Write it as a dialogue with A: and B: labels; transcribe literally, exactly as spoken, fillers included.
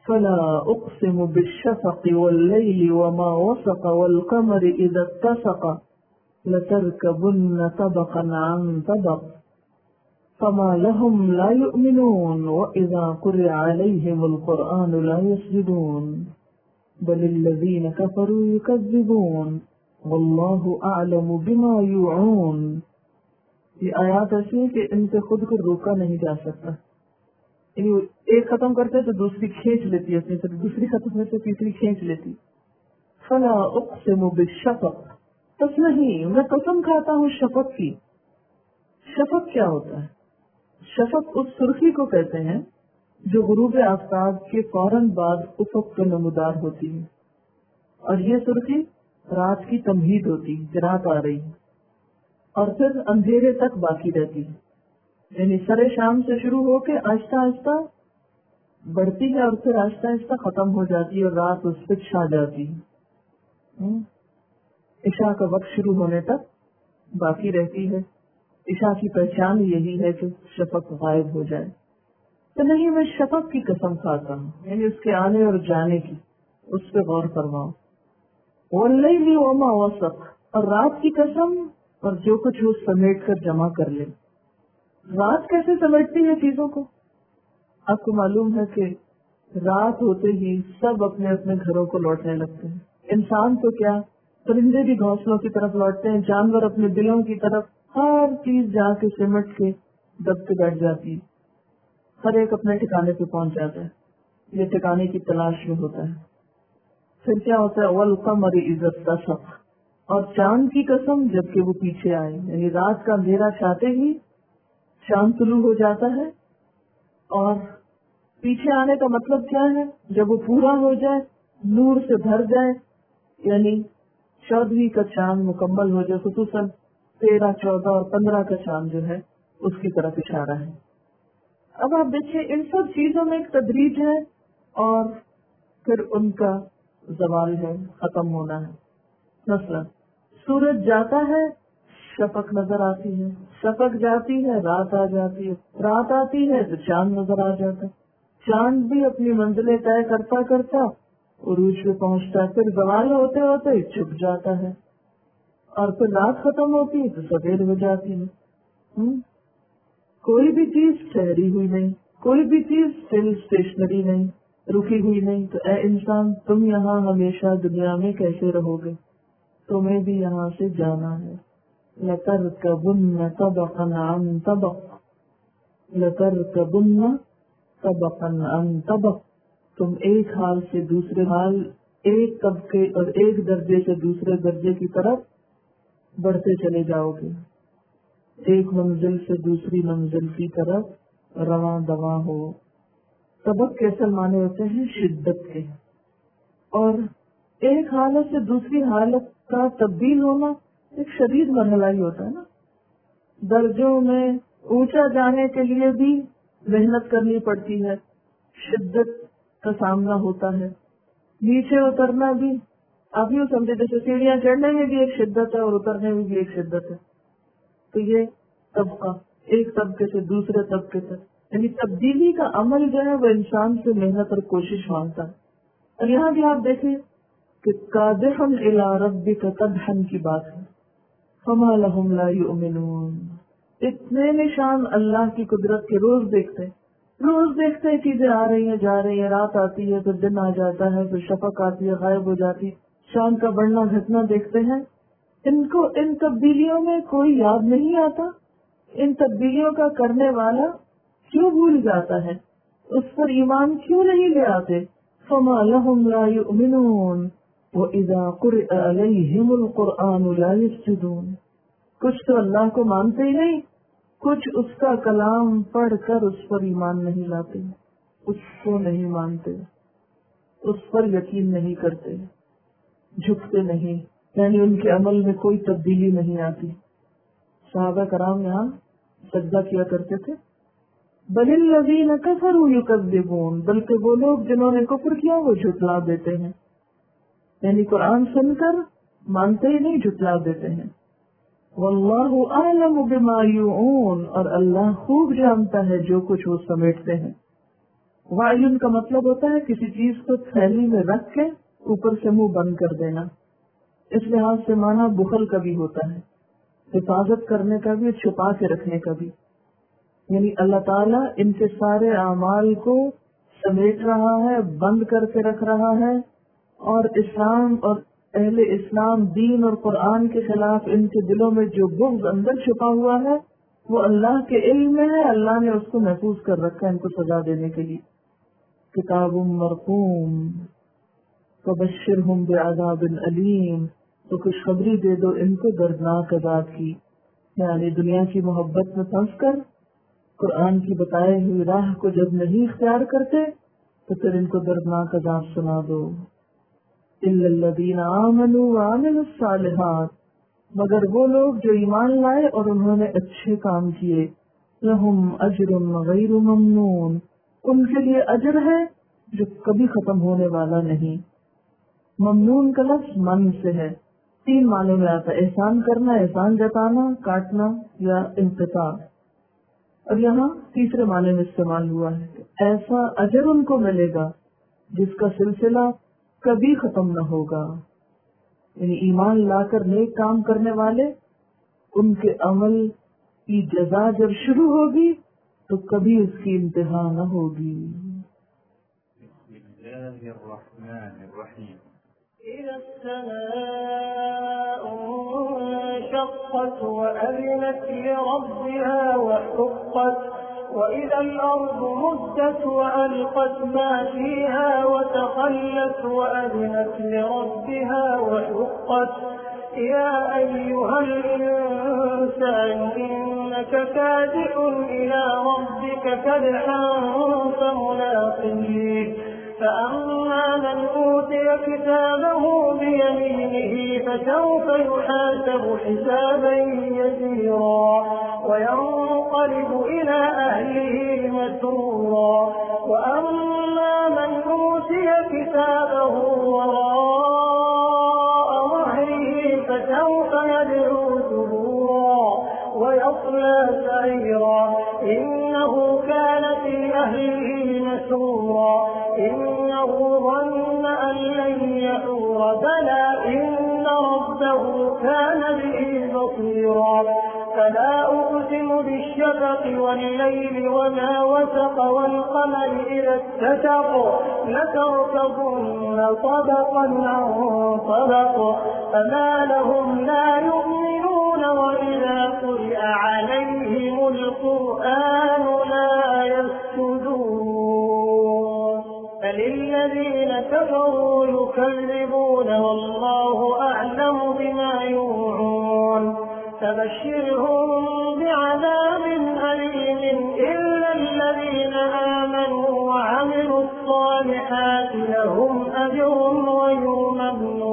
A: فلا اقسم بالشفق واللیل وما وسق والقمر اذا اتسق لتركبن طبقا عن طبق فما لهم لا يؤمنون واذا قرئ عليهم القرآن لا يسجدون بل الذين كفروا يكذبون واللہ اعلم بما یوعون. یہ آیات ایسی ہیں کہ ان سے خود کو روکا نہیں جا سکتا. ایک ختم کرتے تو دوسری کھینچ لیتی ہے اپنی طرف، دوسری ختم کرتے تیسری کھینچ لیتی. فلا اقسم بالشفق، بس نہیں، میں قسم کھاتا ہوں شفق کی. شفق کیا ہوتا ہے؟ شفق اس سرخی کو کہتے ہیں جو غروب آفتاب کے فوراً بعد افق پر نمودار ہوتی ہے، اور یہ سرخی رات کی تمہید ہوتی ہے، رات آ رہی ہے اور پھر اندھیرے تک باقی رہتی ہے. یعنی سر شام سے شروع ہو کے آہستہ آہستہ بڑھتی ہے اور پھر آہستہ آہستہ ختم ہو جاتی ہے اور رات اس پہ چھا جاتی ہے. عشاء کا وقت شروع ہونے تک باقی رہتی ہے. عشاء کی پہچان یہی ہے کہ شفق غائب ہو جائے. تو نہیں، میں شفق کی قسم کھاتا ہوں، یعنی اس کے آنے اور جانے کی، اس پہ غور فرماؤ. واللیل وما وسق، اور رات کی قسم اور جو کچھ وہ سمیٹ کر جمع کر لے. رات کیسے سمیٹتی ہے چیزوں کو؟ آپ کو معلوم ہے کہ رات ہوتے ہی سب اپنے اپنے گھروں کو لوٹنے لگتے ہیں. انسان تو کیا، پرندے بھی گھونسلوں کی طرف لوٹتے ہیں، جانور اپنے دلوں کی طرف، ہر چیز جا کے سمٹ کے دب کے بیٹھ جاتی ہے. ہر ایک اپنے ٹھکانے پہ پہنچ جاتا ہے. یہ ٹھکانے کی تلاش میں ہوتا ہے. پھر کیا ہوتا ہے؟ والقمر اذا اتسق، اور چاند کی قسم جبکہ وہ پیچھے آئے. یعنی رات کا اندھیرا چھاتے ہی چاند طلوع ہو جاتا ہے. اور پیچھے آنے کا مطلب کیا ہے؟ جب وہ پورا ہو جائے، نور سے بھر جائے، یعنی چودہویں کا چاند مکمل ہو جائے. خصوصاً تیرہ، چودہ اور پندرہ کا چاند جو ہے اس کی طرف اشارہ ہے. اب آپ دیکھیے ان سب چیزوں میں ایک تدریج ہے اور پھر ان کا زوال ہے، ختم ہونا ہے. مثلا سورج جاتا ہے، شفق نظر آتی ہے، شفق جاتی ہے، رات آ جاتی ہے، رات آتی ہے تو چاند نظر آ جاتا ہے. چاند بھی اپنی منزلیں طے کرتا کرتا عروج پہ پہنچتا ہے، پھر زوال ہوتے ہوتے چھپ جاتا ہے، اور پھر رات ختم ہوتی ہے تو سویر ہو جاتی ہے. ہم؟ کوئی بھی چیز ٹھہری ہوئی نہیں، کوئی بھی چیز اسٹل اسٹیشنری نہیں، رکی ہوئی نہیں. تو اے انسان، تم یہاں ہمیشہ دنیا میں کیسے رہو گے؟ تمہیں بھی یہاں سے جانا ہے. لَتَرْكَبُنَّ طَبَقًا عَنْ طَبَقٍ، لَتَرْكَبُنَّ طَبَقًا عَنْ طَبَقٍ، تم ایک حال سے دوسرے حال، ایک طبقے اور ایک درجے سے دوسرے درجے کی طرف بڑھتے چلے جاؤ گے. ایک منزل سے دوسری منزل کی طرف رواں دواں ہو. طبق کے اصل معنی ہوتے ہیں شدت کے، اور ایک حالت سے دوسری حالت کا تبدیل ہونا ایک شدید مرحلہ ہی ہوتا ہے نا. درجوں میں اونچا جانے کے لیے بھی محنت کرنی پڑتی ہے، شدت کا سامنا ہوتا ہے. نیچے اترنا بھی آپ یوں سمجھے جیسے سیڑھیاں چڑھنے میں بھی ایک شدت ہے اور اترنے میں بھی ایک شدت ہے. تو یہ طبقہ ایک طبقے سے دوسرے طبقے تک، یعنی تبدیلی کا عمل جو ہے وہ انسان سے محنت اور کوشش مانگتا ہے. اور یہاں بھی آپ دیکھیں کہ قادحا الی ربک قدحا کی بات ہے. فما لہم لا یؤمنون، اتنے نشان اللہ کی قدرت کے روز دیکھتے روز دیکھتے چیزیں آ رہی ہیں جا رہی ہیں، رات آتی ہے پھر دن آ جاتا ہے، پھر شفق آتی ہے غائب ہو جاتی، چاند کا بڑھنا گھٹنا دیکھتے ہیں. ان کو ان تبدیلیوں میں کوئی یاد نہیں آتا. ان تبدیلیوں کا کرنے والا کیوں بھول جاتا ہے؟ اس پر ایمان کیوں نہیں لے آتے؟ فما لهم لا يؤمنون واذا قرئ عليهم القرآن لا يسجدون. کچھ تو اللہ کو مانتے ہی نہیں، کچھ اس کا کلام پڑھ کر اس پر ایمان نہیں لاتے، اس کو نہیں مانتے، اس پر یقین نہیں کرتے، جھکتے نہیں، یعنی ان کے عمل میں کوئی تبدیلی نہیں آتی. صحابہ کرام یہاں سجدہ کیا کرتے تھے. بل الذین کفروا یکذبون، بلکہ وہ لوگ جنہوں نے کفر کیا وہ جھٹلا دیتے ہیں، یعنی قرآن سن کر مانتے ہی نہیں، جھٹلا دیتے ہیں. واللہ اعلم بما یوعون، اور اللہ خوب جانتا ہے جو کچھ وہ سمیٹتے ہیں. وعین کا مطلب ہوتا ہے کسی چیز کو تھیلی میں رکھ کے اوپر سے منہ بند کر دینا. اس لحاظ سے معنی بخل کا بھی ہوتا ہے، حفاظت کرنے کا بھی، چھپا کے رکھنے کا بھی. یعنی اللہ تعالیٰ ان کے سارے اعمال کو سمیٹ رہا ہے، بند کر کے رکھ رہا ہے، اور اسلام اور اہل اسلام، دین اور قرآن کے خلاف ان کے دلوں میں جو بغض اندر چھپا ہوا ہے وہ اللہ کے علم میں ہے. اللہ نے اس کو محفوظ کر رکھا ہے ان کو سزا دینے کے لیے. کتاب مرقوم فبشرہم بعذاب علیم، تو خوشخبری دے دو ان کو دردناک عذاب کی. یعنی دنیا کی محبت میں پھنس کر قرآن کی بتائے ہوئی راہ کو جب نہیں اختیار کرتے تو پھر ان کو دردناک عذاب سنا دو. الا الذین آمنوا وعملوا الصالحات، مگر وہ لوگ جو ایمان لائے اور انہوں نے اچھے کام کیے. لہم اجر غیر ممنون، ان کے لیے اجر ہے جو کبھی ختم ہونے والا نہیں. ممنون کا لفظ من سے ہے، تین معنوں میں آتا ہے: احسان کرنا، احسان جتانا، کاٹنا یا انقطاع. اور یہاں تیسرے معنی میں استعمال ہوا ہے کہ ایسا اجر ان کو ملے گا جس کا سلسلہ کبھی ختم نہ ہوگا. یعنی ایمان لا کر نیک کام کرنے والے، ان کے عمل کی جزا جب شروع ہوگی تو کبھی اس کی انتہا نہ ہوگی.
B: بسم اللہ الرحمن الرحیم.
C: إذا السماء انشقت وأذنت لربها وحقت وإذا الأرض مدت وألقت ما فيها وتخلت وأذنت لربها وحقت. يا أيها الإنسان إنك كادح إلى ربك كدحا فملاقيه. فأما من أوتي كتابه بيمينه فسوف يحاسب حسابا يسيرا وينقلب إلى أهله مسرورا. وأما من أوتي كتابه وراء ظهره فسوف يدعو ثبورا ويصلى سعيرا إنه كان في أهله مسرورا. إنه ظن أن لن يحور بلى إن ربه كان به بصيرا. فلا أقسم بالشفق والليل وما وسق والقمر إذا اتسق لتركبن طبقا عن طبق. فما لهم لا يؤمنون وإذا قرئ عليهم القرآن لا يسجدون. فللذين كفروا يكذبون والله أعلم بما يوعون. فبشرهم بعذاب أليم إلا الذين آمنوا وعملوا الصالحات لهم أجر غير ممنون.